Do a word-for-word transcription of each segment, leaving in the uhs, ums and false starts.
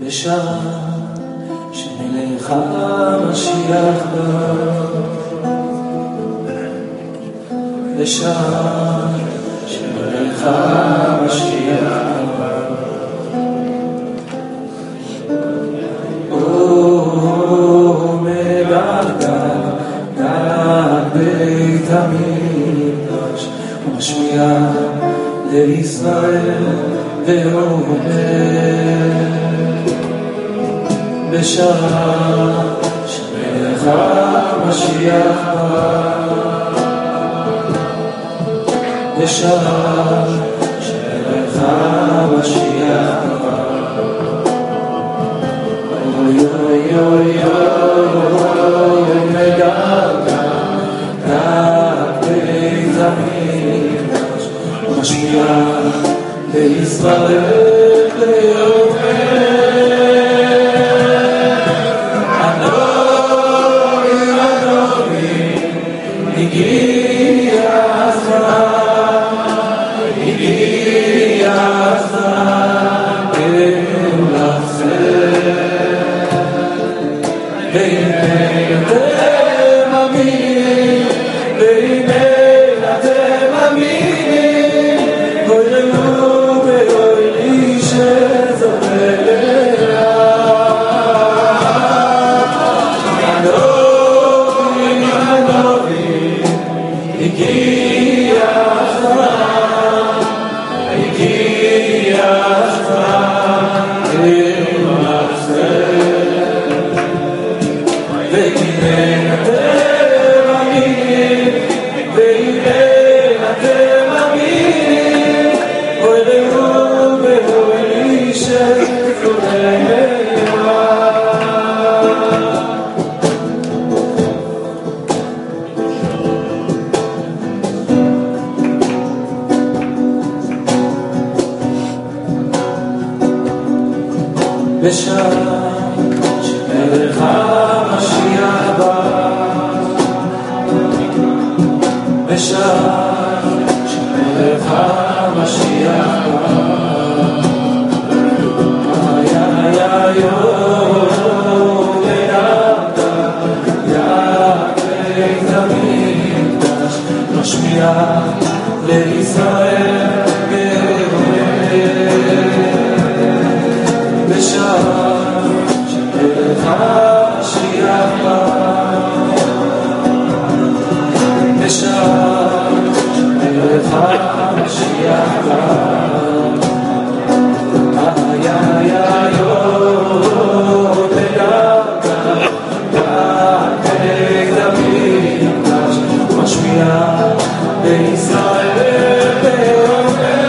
בשעה שמלך המשיח בא, בשעה שמלך המשיח בא, או מלאכה דק בית המקדש ומשמיע לישראל ואומר, בשעה שמלך המשיח בא, בשעה שמלך המשיח בא, אוי אוי אוי אוי מגלגל דק בית המקדש ומשמיע לישראל ואומר, הגיע הזמן, הגיע הזמן ולחזר, והנה אתם אמינים, והנה אתם אמינים, אוי ראו ואוי לי שזאת אליה, הנובים הנובים הגיע הזמן, הגיע הזמן לחזר, והנה אתם אמינים, והנה אתם אמינים, אוי ראו ואוי לי שזאת אליה. בשעה שמלך המשיח בא, בשעה שמלך המשיח בא, איי איי איי אוי ונעתה דק בית המקדש משמיע לישראל בשעה שמלך המשיח בא, בשעה שמלך המשיח בא, איי איי איי אוי ונעתה דק בית המקדש משמיע לישראל ואומר,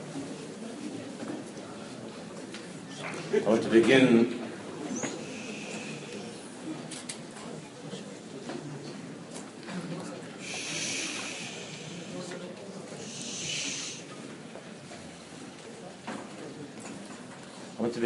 I want to begin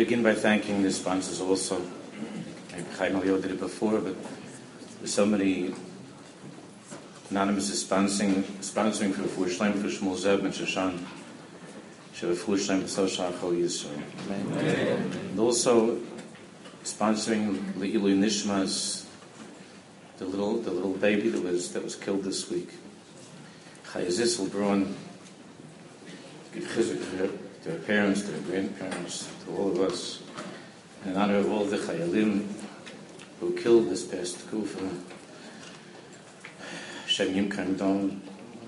begin by thanking the sponsors also. Maybe Chaim Elio did it before, but there's so many anonymous sponsoring, sponsoring for Refuah Shleima for Shmuel Zeb and Shoshan. Refuah Shleima B'Soshach Chol Yisrael. And also sponsoring Le'ilui Nishmas, the little the little baby that was that was killed this week. Chayazis will bring give chizuk to her, to her parents, to her grandparents, to all of us, and in honor of all the Chayalim who killed this past Kufa. Shem Yimkan Don.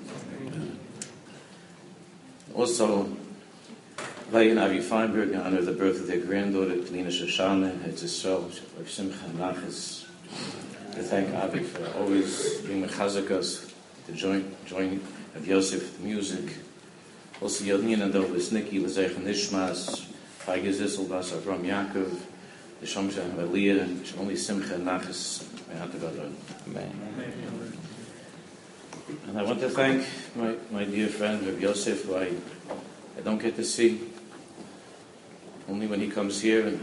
Also, Lai and Avi Feinberg in honor of the birth of their granddaughter, Lina Shoshana, Hetz Yisrael, Rav Simcha Nachas. To thank Avi for always being mechazek us, to join, join Rav Yosef, the music. Also, Yodnian and Dovis Niki, L'Zech Nishmas, Feige Zissel, Bas Avram Yaakov, the Shomsha and Aliyah, and Shmoni Simcha Nachas. Amen. And I want to thank my, my dear friend Rav Yosef, who I, I don't get to see. Only when he comes here. And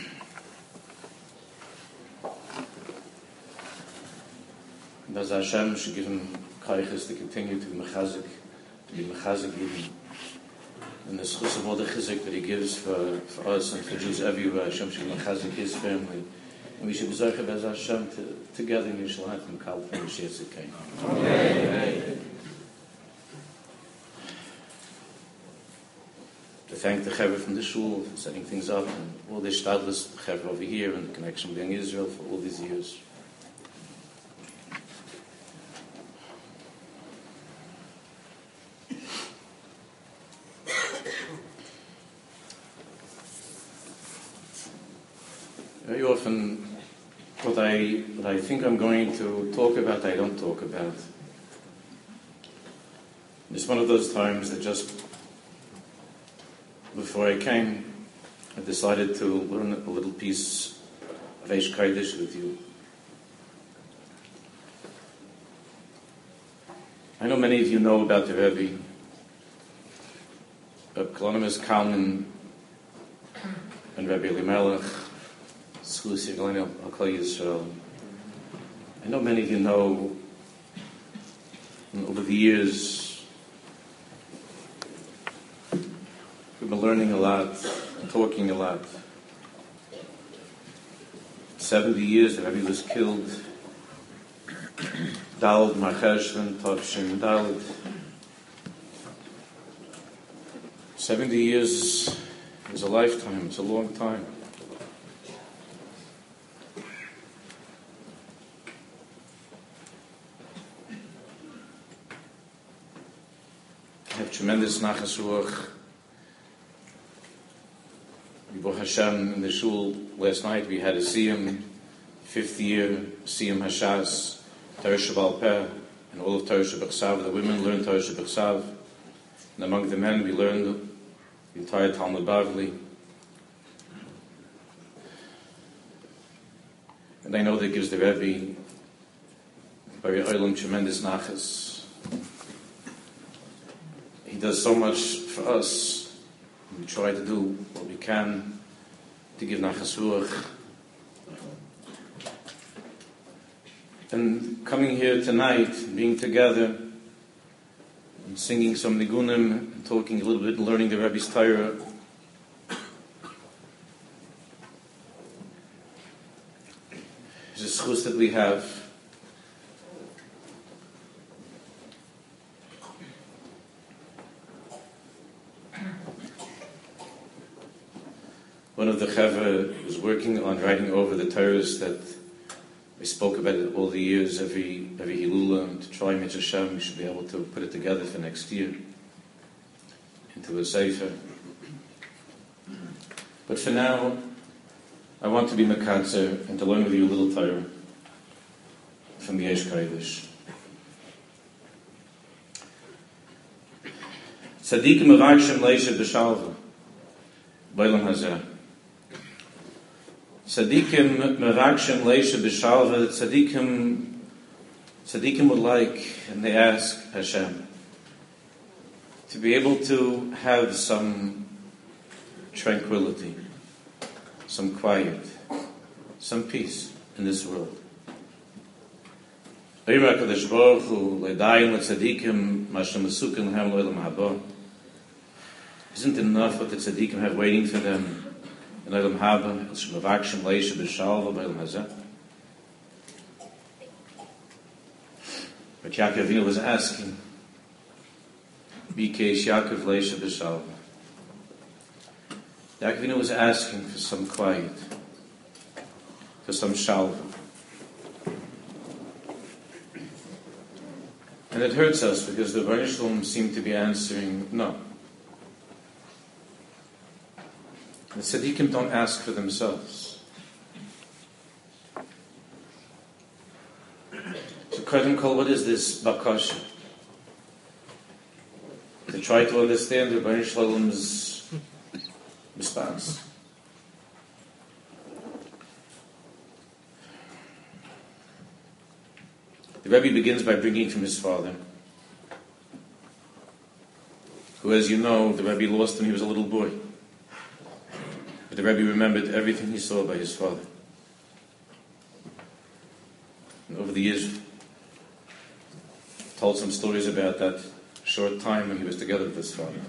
Does Hashem should give him kaiches to continue to be mechazik, to be mechazik even. And the schus of all the chizik that he gives for, for us and for Jews everywhere, Hashem should mechazik his family. And we should be zorcha bez Hashem to, together in Yerushalayim and Kal from Mashiach Tzidkeinu. Amen. To thank the Chaver from the Shul for setting things up, and all the Shtadlis Chaver over here, and the connection with Young Israel for all these years. Very often, what I what I think I'm going to talk about, I don't talk about. It's one of those times that just before I came, I decided to learn a little piece of Eish Kodesh with you. I know many of you know about the Rebbe, Reb Kalonymus Kalman and Rebbe Elimelech, Schus Yiglein Al Kol Yisrael. I know many of you know, over the years, we've been learning a lot, talking a lot. Seventy years the Rebbe was killed. Daled Marcheshvan, Tovshin, Daled. Seventy years is a lifetime. It's a long time. I have tremendous nachas ruach. Baruch Hashem, in the shul last night we had a Siyum, fifth year Siyum Hashas, Torah Sheba'al Peh, and all of Torah Shebechsav. The women learned Torah Shebechsav, and among the men we learned the entire Talmud Bavli. And I know that gives the Rebbe Bari Olam tremendous nachas. He does so much for us. We try to do what we can to give nachas ruach. And coming here tonight, being together, and singing some nigunim, and talking a little bit, and learning the Rebbe's Torah, is a schus that we have. One of the Chaver was working on writing over the Torahs that we spoke about it all the years, every every Hilula, and to try Mitzvah Hashem, we should be able to put it together for next year into a Sefer. But for now, I want to be Mekatzer and to learn with you a little Torah from the Eish Kodesh. Tzadikim Merakshem Leisha B'Shalva B'Olam Hazeh. Tzadikim Merakshem Leisha B'Shalva. Tzadikim Tzadikim would like, and they ask Hashem, to be able to have some tranquility. some quiet, some peace in this world. Isn't it enough what the tzaddikim have waiting for them in Olam Haba? But Yaakov Avinu was asking, Bikesh Yaakov Leisha B'Shalva. Yaakov Avinu was asking for some quiet, for some shalva. And it hurts us because the Rebbeinu Shalom seemed to be answering no. The tzaddikim don't ask for themselves. So Kodem Kol, what is this bakasha? To try to understand the Rebbeinu Shalom's response. The Rebbe begins by bringing from his father, who, as you know, the Rebbe lost when he was a little boy. But the Rebbe remembered everything he saw by his father. And over the years, told some stories about that short time when he was together with his father.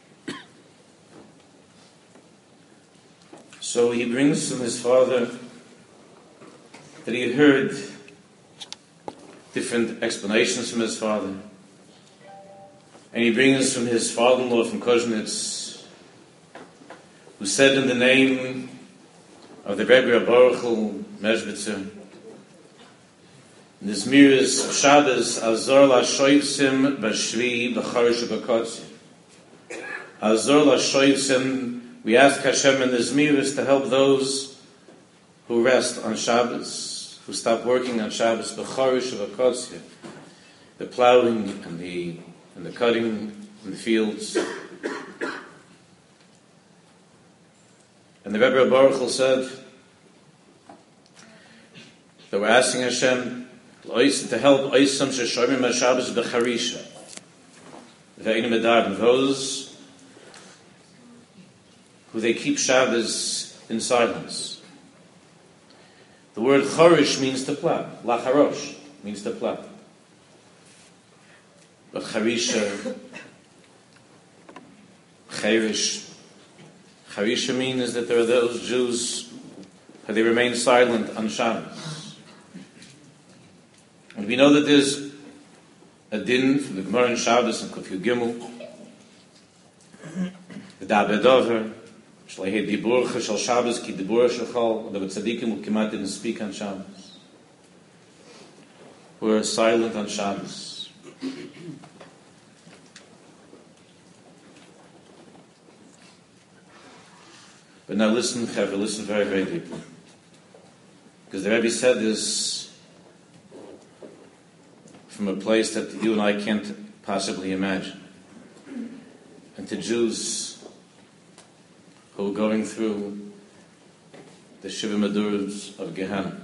So he brings from his father that he had heard different explanations from his father. And he brings from his father-in-law from Koznitz, who said in the name of the Rebbe Baruchel Mezbitzer, Nizmiris of Shabbos, Azor la shoyvsim b'shvi b'charish b'kotzi. Azor la shoyvsim, we ask Hashem in Nizmiris to help those who rest on Shabbos, who stop working on Shabbos, b'charish b'kotzi, the plowing and the and the cutting in the fields. And the Rebbe Baruchel said that we're asking Hashem to help Oisam Sheshomim HaShabbos B'charisha, those who they keep Shabbos in silence. The word Chorish means to plow. Lacharosh means to plow. But Charisha, Cherish, Charisha means that there are those Jews who they remain silent on Shabbos. And we know that there's a din from the Gemara in Shabbos and Kuf Yud Gimel, the Daber Dover, Shlehei Diburcha Shal Shabbos Ki Dibur Shechal, the Tzadikim who Kemat didn't speak on Shabbos, who are silent on Shabbos. But now listen, Chaver, listen very, very deeply. Because the Rebbe said this from a place that you and I can't possibly imagine. And to Jews who are going through the Shiva Maduras of Gehenna.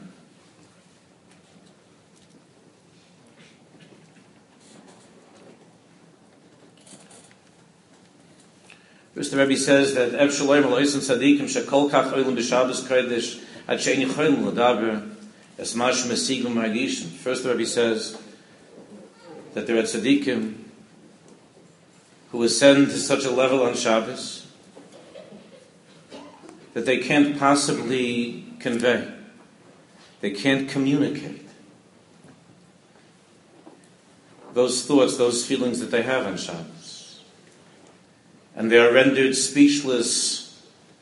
First, the Rebbe says that Ev Shalom Eloisim Tzadikim Shekol Kach Oilim B'Shabbos Kodesh Ad She'eni Cholim L'Daber Es Mash Mesiglim Margishin. First, the Rebbe says that there are tzaddikim who ascend to such a level on Shabbos that they can't possibly convey, they can't communicate those thoughts, those feelings that they have on Shabbos. And they are rendered speechless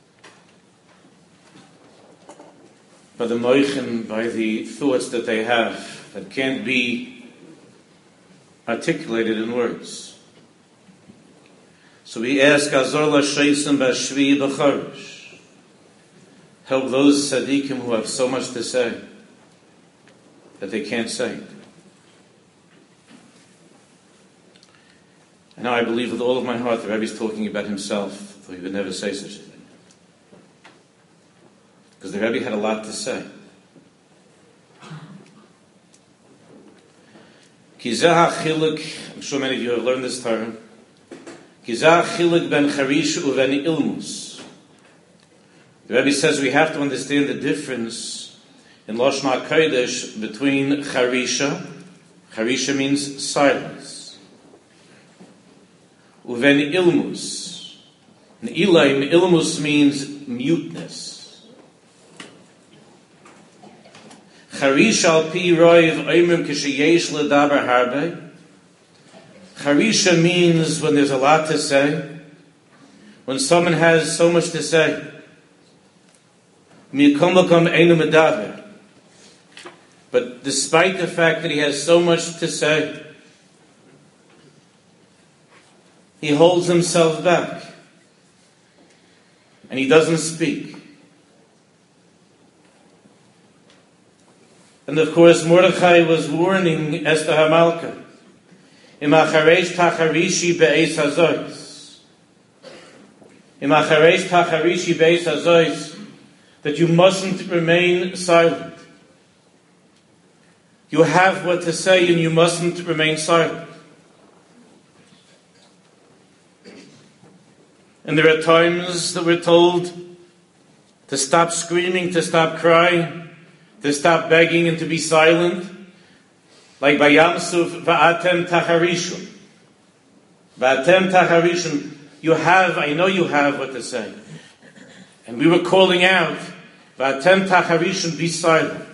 by the moichin, by the thoughts that they have that can't be articulated in words. So we ask Azor la sheisim b'shvi b'charish, help those tzaddikim who have so much to say that they can't say it. And now I believe with all of my heart the Rebbe is talking about himself, though he would never say such a thing. Because the Rebbe had a lot to say. Kizah chiluk, I'm sure many of you have learned this term. Kizah chiluk ben charish uven ilmus. The Rebbe says we have to understand the difference in Lashon HaKodesh between charisha. Charisha means silence. Uven ilmus. In Ilaim, ilmus means muteness. Charisha al pi roiv oimrim kisheyesh ledaber harbe. Charisha means when there's a lot to say, when someone has so much to say. But despite the fact that he has so much to say, he holds himself back and he doesn't speak. And of course, Mordechai was warning Esther HaMalka, Imacharesh tacharishi be'ez hazois. Imacharesh tacharishi be'ez hazois. That you mustn't remain silent. You have what to say and you mustn't remain silent. And there are times that we're told to stop screaming, to stop crying, to stop begging and to be silent. Like by Yamsuf, va'atem tacharishun. Va'atem tacharishun. You have, I know you have what to say. And we were calling out, va'atem tacharishun, be silent.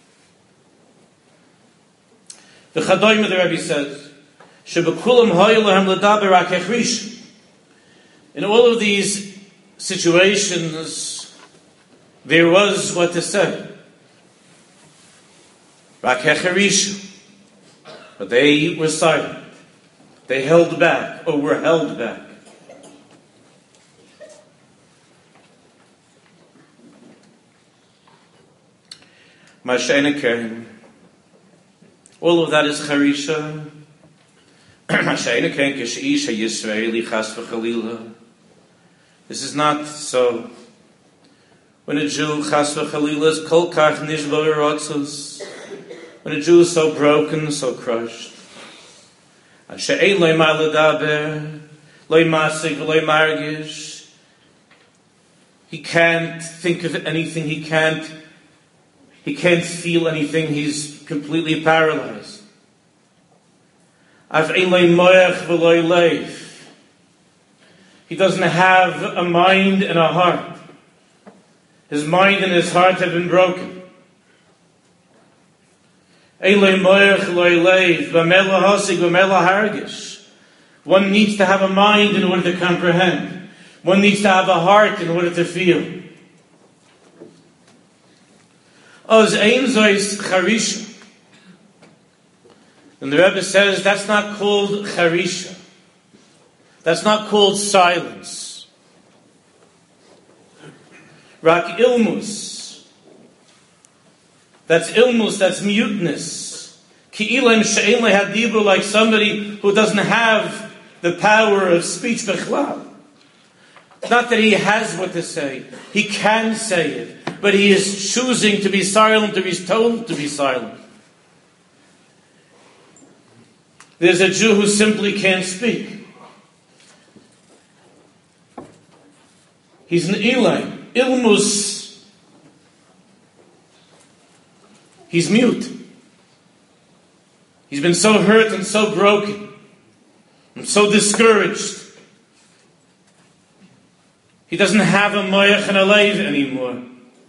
The Chadoim of the Rebbe says, shebekulam hoyelahem ledaber rak echrish. In all of these situations, there was what to say. Rak echrish. But they were silent. They held back, or were held back. Masha'enikein. All of that is charisha. Masha'enikein kishish ha'yisraeli chas v'chalila. This is not so. When a Jew chas v'chalila is kol kach nishbar rotzos. When a Jew is so broken, so crushed. She'ein loy ma ledaber, loy masig, loy margish. He can't think of anything. He can't. He can't feel anything. He's completely paralyzed. Af ein loy moach v'loy leif. He doesn't have a mind and a heart. His mind and his heart have been broken. One needs to have a mind in order to comprehend. One needs to have a heart in order to feel. And the Rebbe says that's not called charisha. That's not called silence. Rak ilmus. That's ilmus, that's muteness. Ki'ilam she'en lehadibur, like somebody who doesn't have the power of speech b'chlal. Not that he has what to say. He can say it. But he is choosing to be silent or he's told to be silent. There's a Jew who simply can't speak. He's an Elam. Ilmus. He's mute. He's been so hurt and so broken and so discouraged. He doesn't have a moyach and a leiv anymore.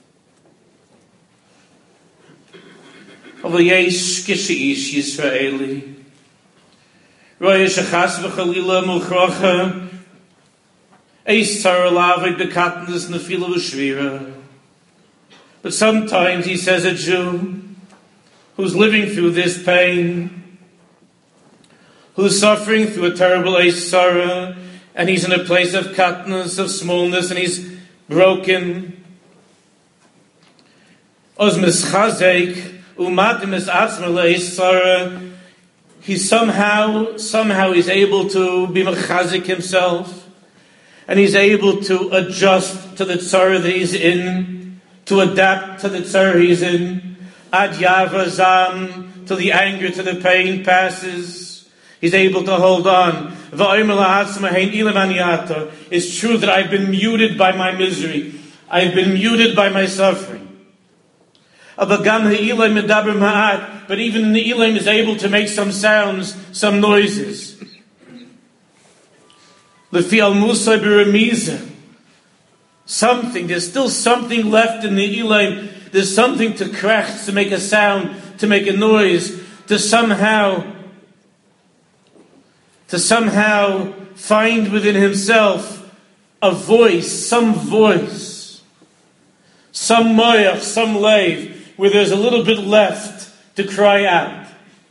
Aval yesh kishish Yisraeli roya shechas v'chalila mulchrocha eis tzar lavik bekatnas nefila v'shvira. But sometimes he says a Jew who's living through this pain, who's suffering through a terrible eis tzara, and he's in a place of katnus, of smallness, and he's broken. Oz mischazek umadim es atzma leis tzara. He somehow, somehow he's able to be mechazik himself, and he's able to adjust to the tzara that he's in, to adapt to the tzara he's in. Ad yavazam, till the anger, to the pain passes. He's able to hold on. It's true that I've been muted by my misery. I've been muted by my suffering. But even the Elam is able to make some sounds, some noises. Something, there's still something left in the Elam. There's something to krech, to make a sound, to make a noise, to somehow, to somehow find within himself a voice, some voice, some moyach, some lave, where there's a little bit left to cry out.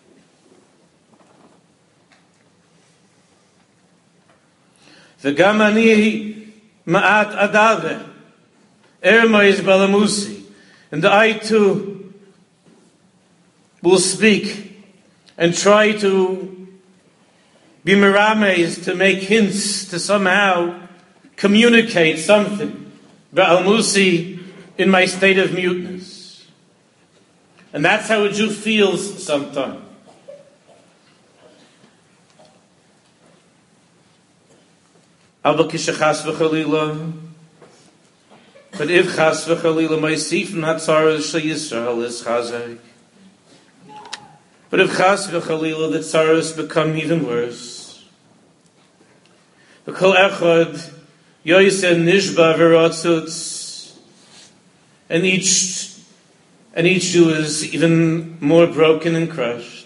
V'gam ani ma'at adave, ermais balamusi, and I too will speak and try to be merames, to make hints, to somehow communicate something, ba'almusi, in my state of muteness. And that's how a Jew feels sometimes. Aber kishachas v'chalila, but if chas v'chalila ma'isif n'hatzaras shel Yisrael is chazek. But if chas v'chalila the tzaras become even worse, the kol echad yoyse nishba v'ratzutz, and each and each Jew is even more broken and crushed,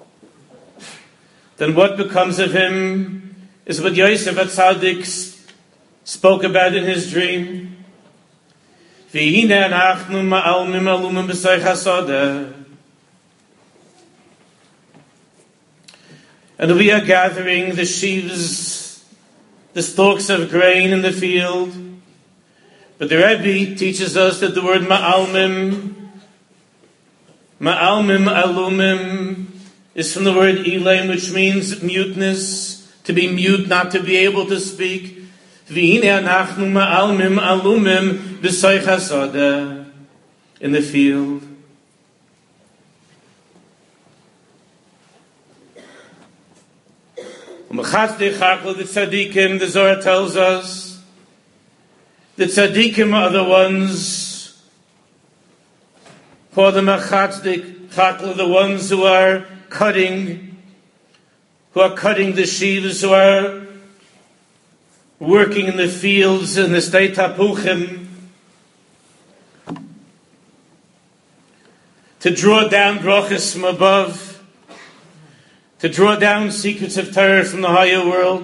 then what becomes of him is what Yosef HaTzadik spoke about in his dream. And we are gathering the sheaves, the stalks of grain in the field. But the Rebbe teaches us that the word ma'almim, ma'almim alumim, is from the word ilaim, which means muteness, to be mute, not to be able to speak. In the field. The tzaddikim, the Zohar tells us, the tzaddikim are the ones who are the machatzik chakla, the ones who are cutting, who are cutting the sheaves, who are working in the fields in the state Tapuchim, to draw down brachas from above, to draw down secrets of Torah from the higher world.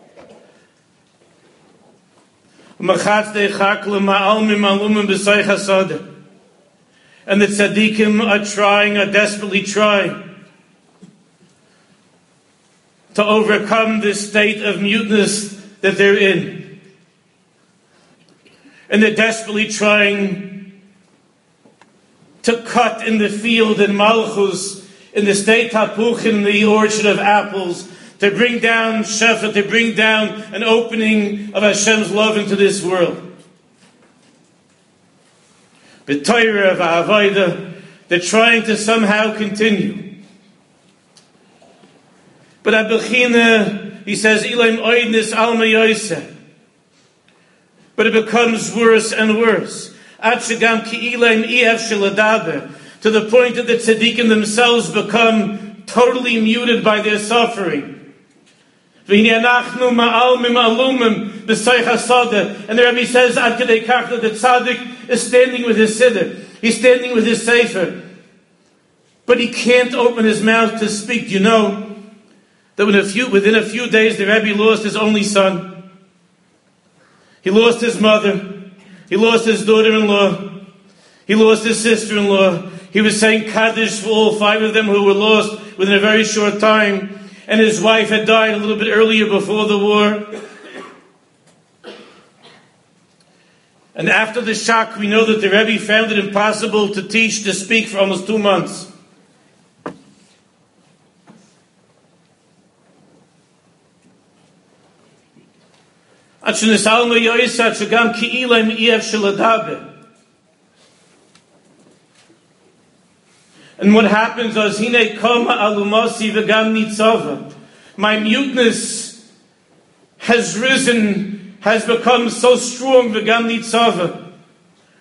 And the tzaddikim are trying, are desperately trying to overcome this state of muteness that they're in. And they're desperately trying to cut in the field in Malchus, in the state Tapuch, in the orchard of apples, to bring down Shefa, to bring down an opening of Hashem's love into this world. But Torah of Avodah, they're trying to somehow continue. But Abelchina, he says, Ilaim oidnis alma yoyse. But it becomes worse and worse. Ad shegam ki ilaim iev sheladaber. To the point that the tzaddikim themselves become totally muted by their suffering. V'hine anachnu ma'almim alumim b'soich hasadeh. And the Rebbe says, Ad kedei kach, that the tzaddik is standing with his siddur. He's standing with his sefer. But he can't open his mouth to speak. Do you know that within a few, within a few days the Rebbe lost his only son? He lost his mother. He lost his daughter-in-law. He lost his sister-in-law. He was saying Kaddish for all five of them who were lost within a very short time. And his wife had died a little bit earlier before the war. And after the shock, we know that the Rebbe found it impossible to teach, to speak for almost two months. And what happens is, Hine koma alumasi v'gam nitzava. My muteness has risen, has become so strong, v'gam nitzava,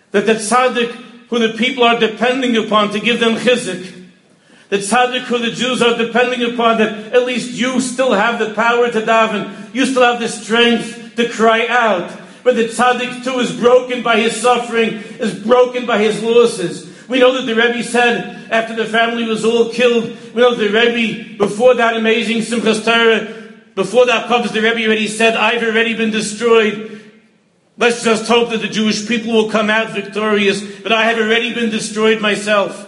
that the tzaddik who the people are depending upon to give them chizuk, the tzaddik who the Jews are depending upon, that at least you still have the power to daven, you still have the strength to cry out. But the tzaddik too is broken by his suffering, is broken by his losses. We know that the Rebbe said after the family was all killed, we know that the Rebbe, before that amazing Simchas Torah, before that comes, the Rebbe already said, I've already been destroyed. Let's just hope that the Jewish people will come out victorious, but I have already been destroyed myself.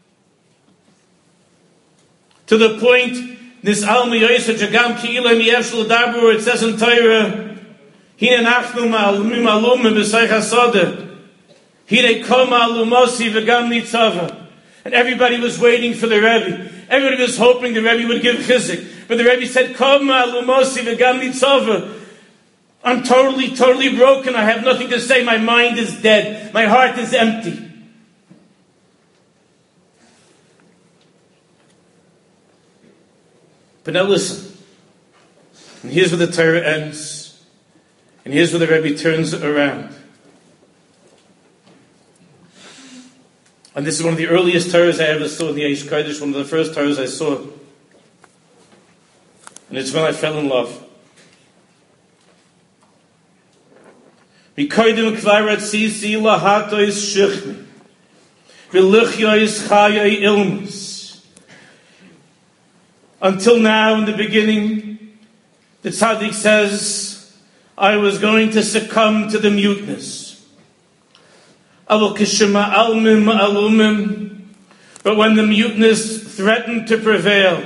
To the point, this Alma Yosef Jagam Ki'ila Miyevshel Dabur, it says in Torah, Hine nachnu ma'alumim alumim b'saych hasadeh. Hine kol ma'alumosi v'gam nitzava. And everybody was waiting for the Rebbe. Everybody was hoping the Rebbe would give chizuk. But the Rebbe said, kol ma'alumosi v'gam nitzava. I'm totally, totally broken. I have nothing to say. My mind is dead. My heart is empty. But now listen. And here's where the Torah ends. And here's where the Rebbe turns around. And this is one of the earliest Torahs I ever saw in the Eish Kodesh, one of the first Torahs I saw. And it's when I fell in love. Mikoidim kvarat sisi lahatois shichmi. V'lichyois chayoi ilmus. Until now, in the beginning, the tzaddik says, I was going to succumb to the muteness. But when the muteness threatened to prevail,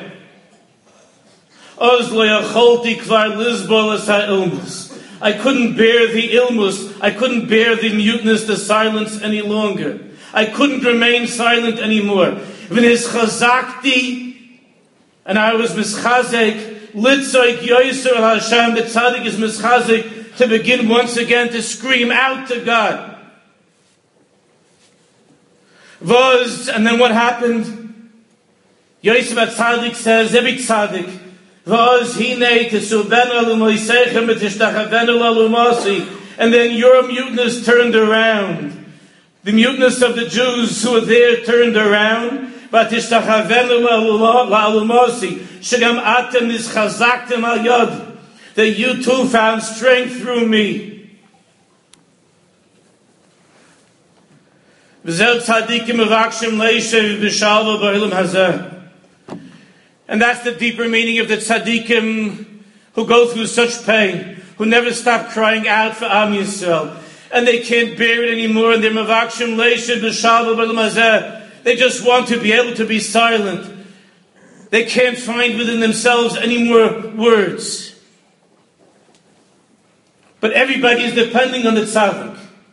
I couldn't bear the ilmus, I couldn't bear the muteness, the silence any longer. I couldn't remain silent anymore. And I was mischazek, litzoik yoyser Hashem, the tzaddik is mischazek, to begin once again to scream out to God. Was, and then what happened? Yosef HaTzadik says, every tzaddik, was hine tesubenu l'moisechem v'tishtachavenu l'alumasi, and then your muteness turned around. The muteness of the Jews who were there turned around. V'tishtachavenu l'alumasi, shegam atem nischazaktem al yod, that you too found strength through me. And that's the deeper meaning of the tzaddikim who go through such pain, who never stop crying out for Am Yisrael, and they can't bear it anymore, and they're mavakshim leisha b'shalva b'olam hazeh. They just want to be able to be silent. They can't find within themselves any more words. But everybody is depending on the tzaddik.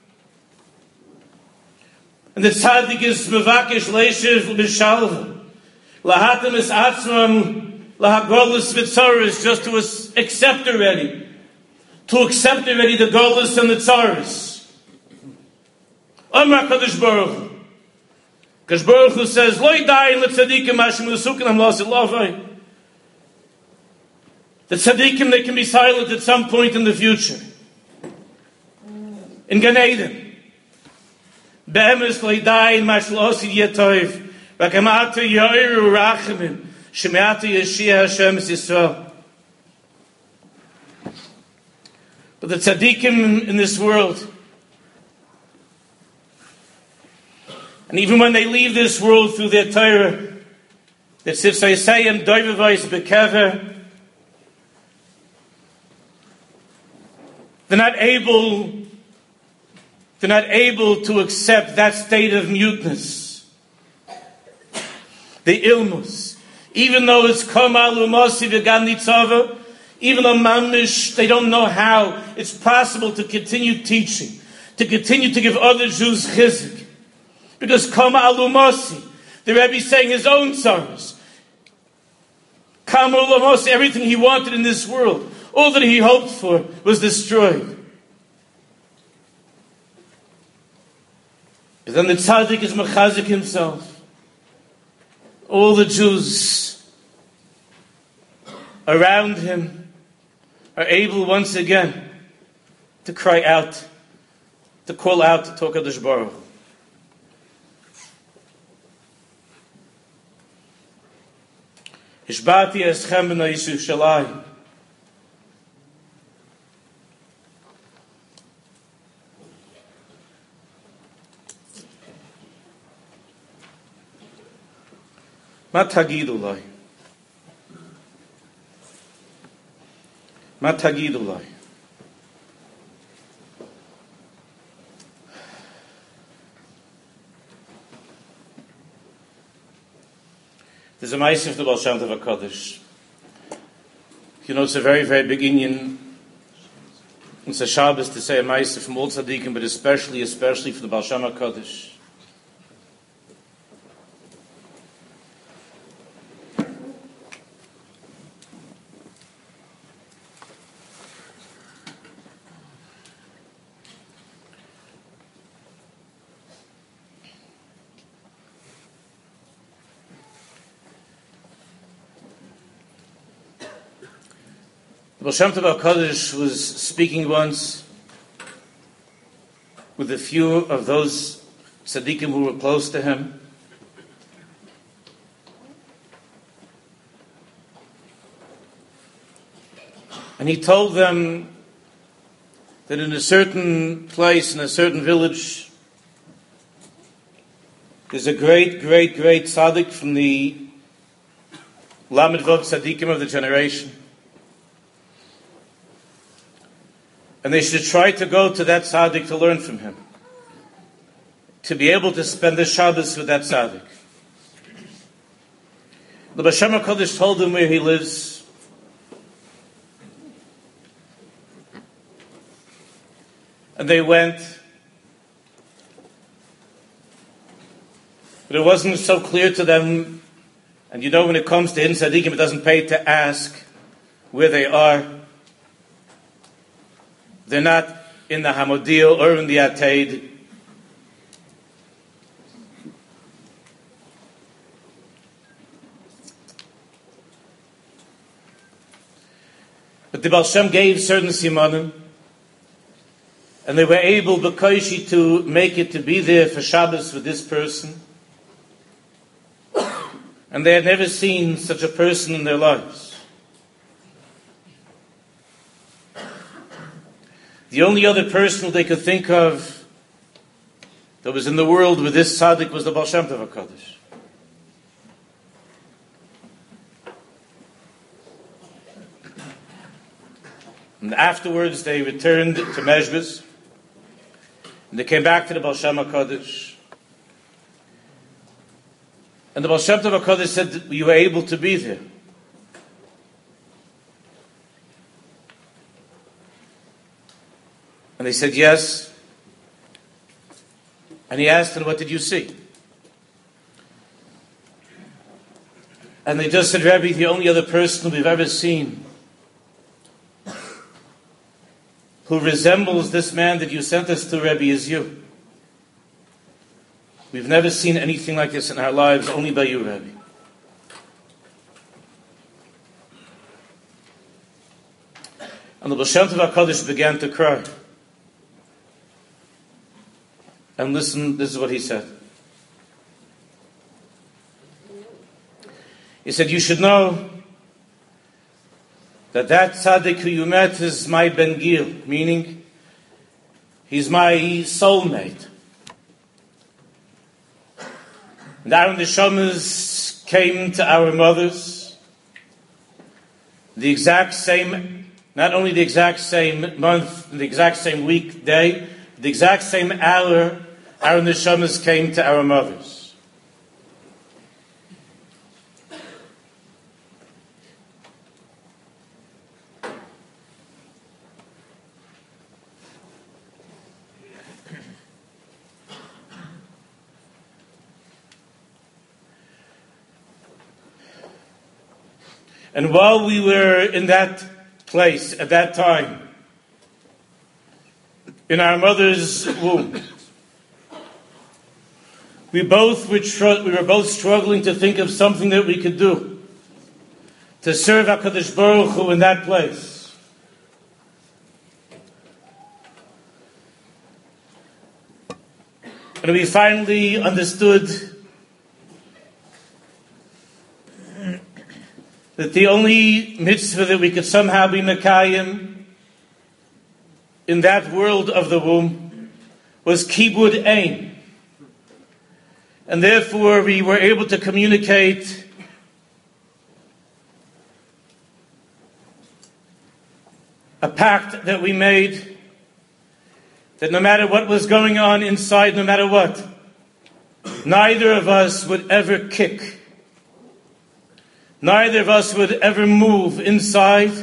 And the tzaddik is mevakesh leishiv b'shalva. Lahatem es atzmam lahagolus v'tzaris, just to accept already. To accept already the golus and the tzaris. Amar Kadosh Baruch Hu. Kadosh Baruch Hu says, Lo yidayin l'tzaddikim hashim l'sukinam l'asi lavai. The tzaddikim, they can be silent at some point in the future. In Gan Eden. Be'emes lo yidayin mash l'osi yetoiv. V'kamata yoiru rachamim. Shemeata yeshia Hashem es Yisrael. But the tzaddikim in this world, and even when they leave this world through their Torah, that Sifsayisayim doivavais bekever, they're not able, they're not able to accept that state of muteness, the ilmus, even though it's kamal umasi v'gam nitzava. Even though mamish, they don't know how it's possible to continue teaching, to continue to give other Jews chizuk. Because kama alumasi, the Rebbe is saying his own sorrows. Kama alumasi, everything he wanted in this world, all that he hoped for was destroyed. But then the tzaddik is mechazik himself. All the Jews around him are able once again to cry out, to to call out to HaKadosh Baruch Hu. Ishbati eschem b'nai Yisrael. Ma tagidu lai. Ma tagidu lai. There's a ma'aseh of the Baal Shem Tov HaKadosh. You know, it's a very, very big Indian. It's a Shabbos to say a ma'aseh from all tzaddikim, but especially, especially for the Baal Shem HaKadosh. The Baal Shem Tov HaKadosh was speaking once with a few of those tzaddikim who were close to him. And he told them that in a certain place, in a certain village, there's a great, great, great tzaddik from the Lamed Vav tzaddikim of the generation. And they should try to go to that tzaddik to learn from him, to be able to spend the Shabbos with that tzaddik. The Baal Shem HaKadosh told them where he lives. And they went. But it wasn't so clear to them. And you know, when it comes to hidden tzaddikim, it doesn't pay to ask where they are. They're not in the Hamodil or in the Ateid. But the Baal Shem gave certain simanim, and they were able, B'koishi, to make it to be there for Shabbos with this person. And they had never seen such a person in their lives. The only other person they could think of that was in the world with this tzaddik was the Baal Shem Tov HaKadosh. And afterwards they returned to Mezhbis, and they came back to the Baal Shem HaKadosh. And the Baal Shem Tov HaKadosh said that you were able to be there. And they said, yes. And he asked them, what did you see? And they just said, Rabbi, the only other person we've ever seen who resembles this man that you sent us to, Rabbi, is you. We've never seen anything like this in our lives, only by you, Rabbi. And the Baal Shem Tov HaKadosh began to cry. And listen, this is what he said. He said, you should know that that tzaddik who you met is my Ben Gil, meaning he's my soulmate. And our neshamas came to our mothers the exact same, not only the exact same month, the exact same week, day, the exact same hour, our neshamas came to our mothers. And while we were in that place at that time, in our mother's womb, we both were tr- we were both struggling to think of something that we could do to serve HaKadosh Baruch Hu in that place. And we finally understood that the only mitzvah that we could somehow be Mekayim in that world of the womb was Kibud Ein. And therefore we were able to communicate a pact that we made, that no matter what was going on inside, no matter what, neither of us would ever kick. Neither of us would ever move inside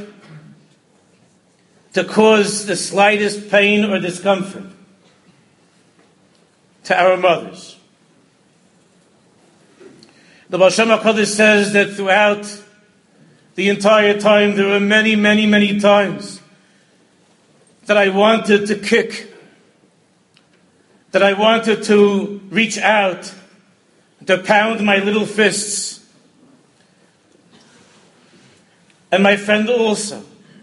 to cause the slightest pain or discomfort to our mothers. The Baal Shem HaKadosh says that throughout the entire time, there were many, many, many times that I wanted to kick, that I wanted to reach out, to pound my little fists. And my friend also.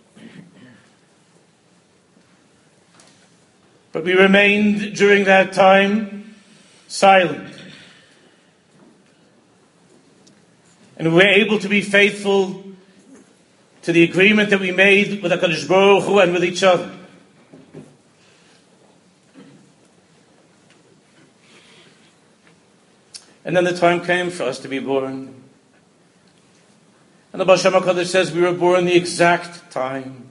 But we remained during that time silent. And we were able to be faithful to the agreement that we made with HaKadosh Baruch Hu and with each other. And then the time came for us to be born. And the Baal Shem HaKadosh says we were born the exact time.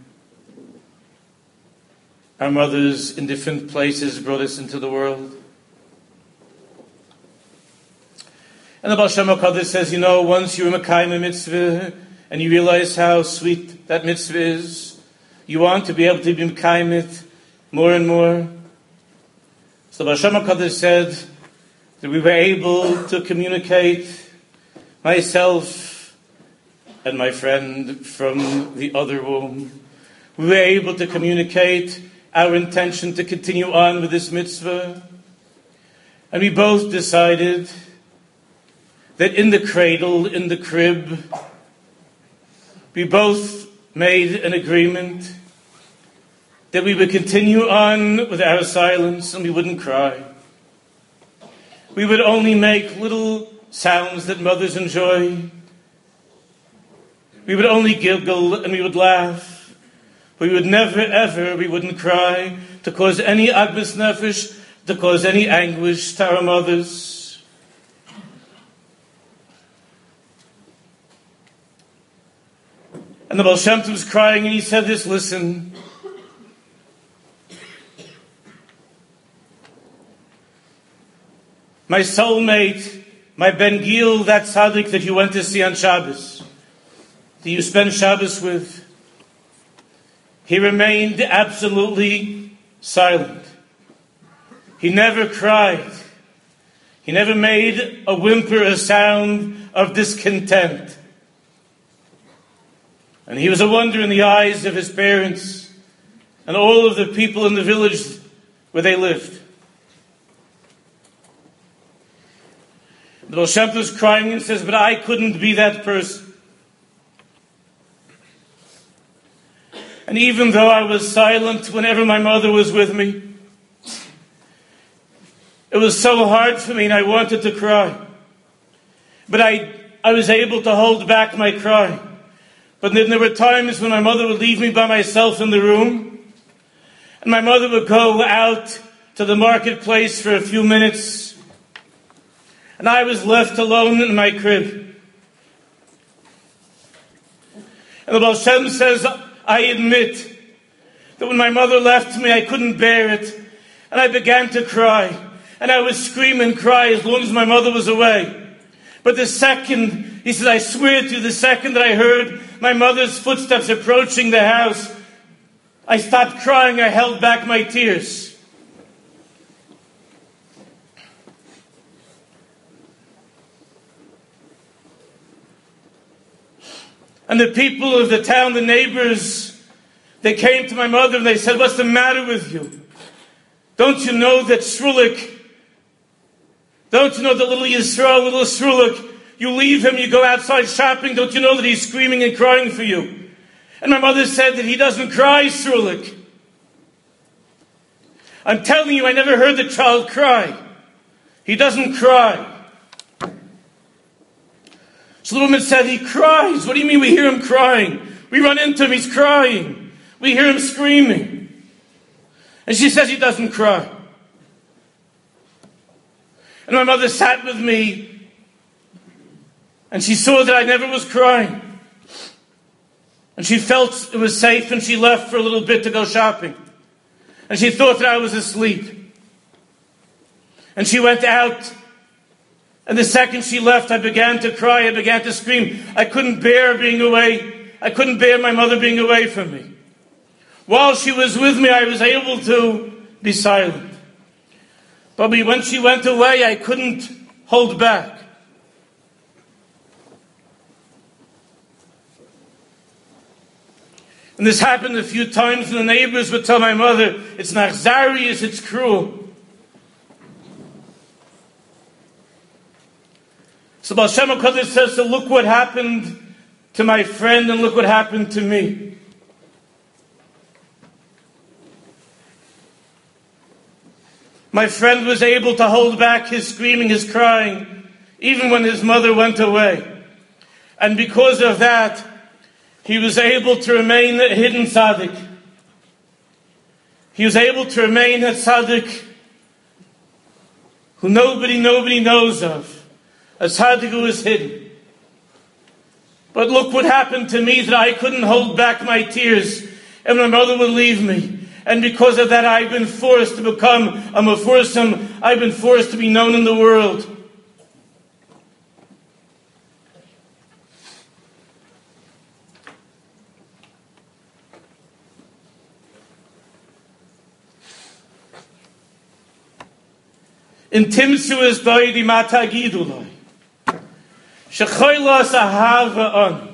Our mothers in different places brought us into the world. And the Baal Shem HaKadosh says, you know, once you're Mekayim a mitzvah, and you realize how sweet that mitzvah is, you want to be able to be Mekayim it more and more. So the Baal Shem HaKadosh said that we were able to communicate myself and my friend from the other womb. We were able to communicate our intention to continue on with this mitzvah. And we both decided that in the cradle, in the crib, we both made an agreement that we would continue on with our silence and we wouldn't cry. We would only make little sounds that mothers enjoy. We would only giggle and we would laugh. We would never, ever, we wouldn't cry to cause any agbis nefesh, to cause any anguish to our mothers. And the Baal Shem Tov was crying and he said this, listen. My soulmate, my Ben Gil, that tzaddik that you went to see on Shabbos, that you spend Shabbos with, he remained absolutely silent. He never cried. He never made a whimper, a sound of discontent. And he was a wonder in the eyes of his parents and all of the people in the village where they lived. The Baal Shem Tov was crying and says, but I couldn't be that person. And even though I was silent whenever my mother was with me, it was so hard for me and I wanted to cry. But I, I was able to hold back my cry. But then there were times when my mother would leave me by myself in the room, and my mother would go out to the marketplace for a few minutes, and I was left alone in my crib. And the Baal Shem says, I admit that when my mother left me, I couldn't bear it, and I began to cry, and I would scream and cry as long as my mother was away. But the second, he said, I swear to you, the second that I heard my mother's footsteps approaching the house, I stopped crying, I held back my tears. And the people of the town, the neighbors, they came to my mother and they said, what's the matter with you? Don't you know that Shrulik, don't you know that little Yisrael, little Shrulik, you leave him, you go outside shopping, don't you know that he's screaming and crying for you? And my mother said that he doesn't cry, Shrulik. I'm telling you, I never heard the child cry. He doesn't cry. So the woman said, he cries. What do you mean we hear him crying? We run into him, he's crying. We hear him screaming. And she says he doesn't cry. And my mother sat with me, and she saw that I never was crying. And she felt it was safe, and she left for a little bit to go shopping. And she thought that I was asleep. And she went out, and the second she left, I began to cry, I began to scream. I couldn't bear being away. I couldn't bear my mother being away from me. While she was with me, I was able to be silent. But when she went away, I couldn't hold back. And this happened a few times, and the neighbors would tell my mother, it's not nachzarius, it's cruel. So Baal Shem HaKadosh says, so look what happened to my friend, and look what happened to me. My friend was able to hold back his screaming, his crying, even when his mother went away. And because of that, he was able to remain a hidden tzaddik. He was able to remain a tzaddik who nobody, nobody knows of. A tzaddik who is hidden. But look what happened to me, that I couldn't hold back my tears, and my mother would leave me. And because of that, I've been forced to become a mefursim. I've been forced to be known in the world. In Timsu is doidi matagidulai. Shechoylas ahava on.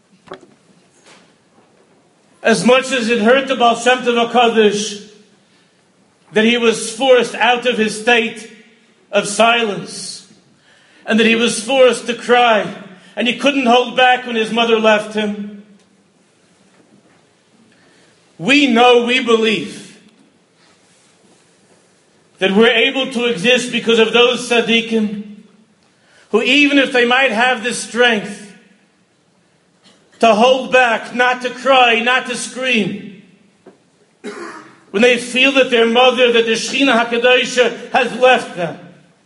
As much as it hurt the Baal Shem Tov HaKadosh that he was forced out of his state of silence, and that he was forced to cry, and he couldn't hold back when his mother left him, we know, we believe, that we're able to exist because of those tzaddikim who, even if they might have the strength to hold back, not to cry, not to scream, when they feel that their mother, that the Shechina HaKadosh has left them.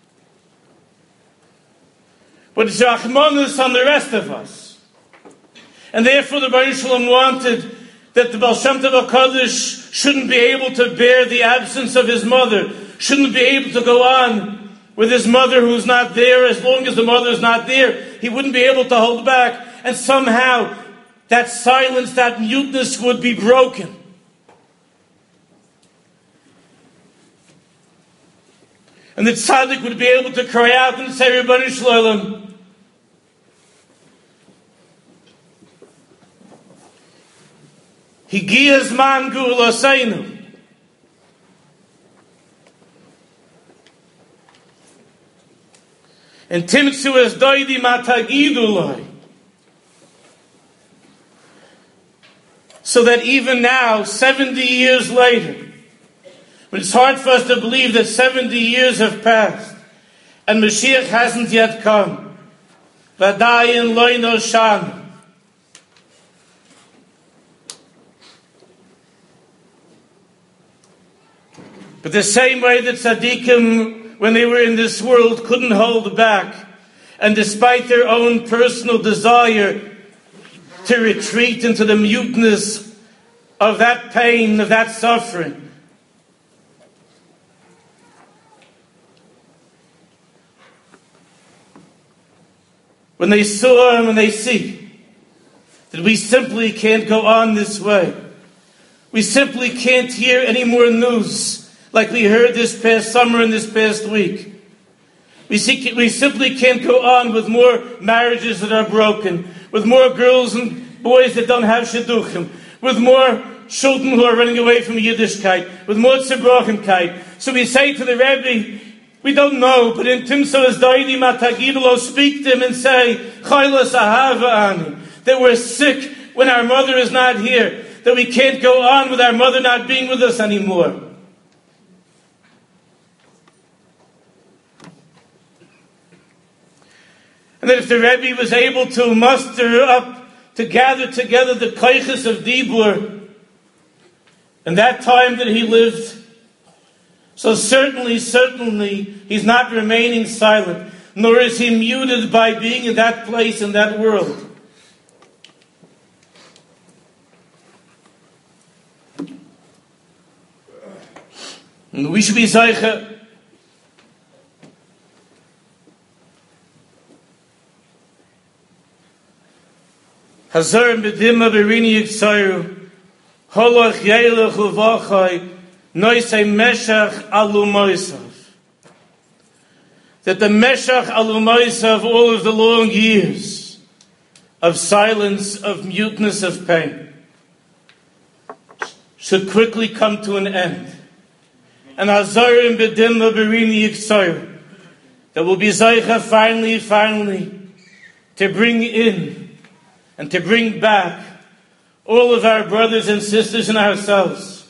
But it's Rachmanus on the rest of us. And therefore the Baruch Shalom wanted that the Baal Shem Tov HaKadosh shouldn't be able to bear the absence of his mother, shouldn't be able to go on with his mother who's not there. As long as the mother is not there, he wouldn't be able to hold back. And somehow that silence, that muteness would be broken. And the tzaddik would be able to cry out and say, Ribbonu Shel Higiya zman geulaseinu. And Timtzu es doidi matagidulai. So that even now, seventy years later, but it's hard for us to believe that seventy years have passed, and Mashiach hasn't yet come. Vadayin loino shan. But the same way that tzaddikim, when they were in this world, couldn't hold back, and despite their own personal desire to retreat into the muteness of that pain, of that suffering, when they saw and when they see that we simply can't go on this way, we simply can't hear any more news like we heard this past summer and this past week. We, see, we simply can't go on with more marriages that are broken, with more girls and boys that don't have shidduchim, with more children who are running away from Yiddishkeit, with more tzibrochimkeit. So we say to the Rebbe, we don't know, but in Timso es doidi matagidulo, speak to him and say, Chaylas ahava ani, that we're sick when our mother is not here, that we can't go on with our mother not being with us anymore. And that if the Rebbe was able to muster up, to gather together the koiches of Dibur, in that time that he lived, so certainly, certainly, he's not remaining silent, nor is he muted by being in that place, in that world. And we should be zeicha Hazar medima berini yiksayru Holach yelech uvachai noisei meshach alumoisav. That the meshach alumoisav, all of the long years of silence, of muteness, of pain, should quickly come to an end. And Hazarim bedimma berini yiksayru, that will be zeicha finally, finally, to bring in and to bring back all of our brothers and sisters and ourselves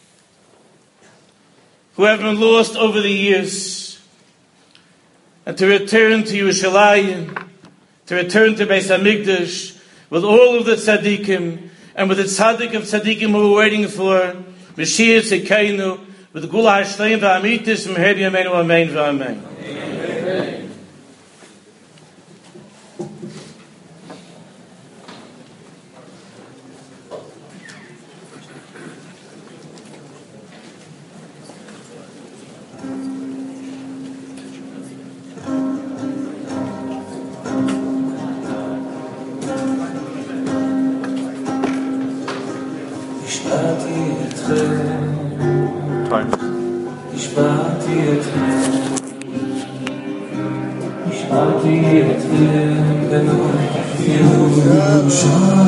who have been lost over the years, and to return to Yerushalayim, to return to Beis HaMikdash with all of the tzaddikim, and with the tzaddik of tzaddikim who we're waiting for, Mashiach Tzidkeinu, with the Gula HaShleim v'Amitis Meher Yameinu Amen v'Amen. Amen. השבעתי אתכם, השבעתי אתכם בנו ירושלים.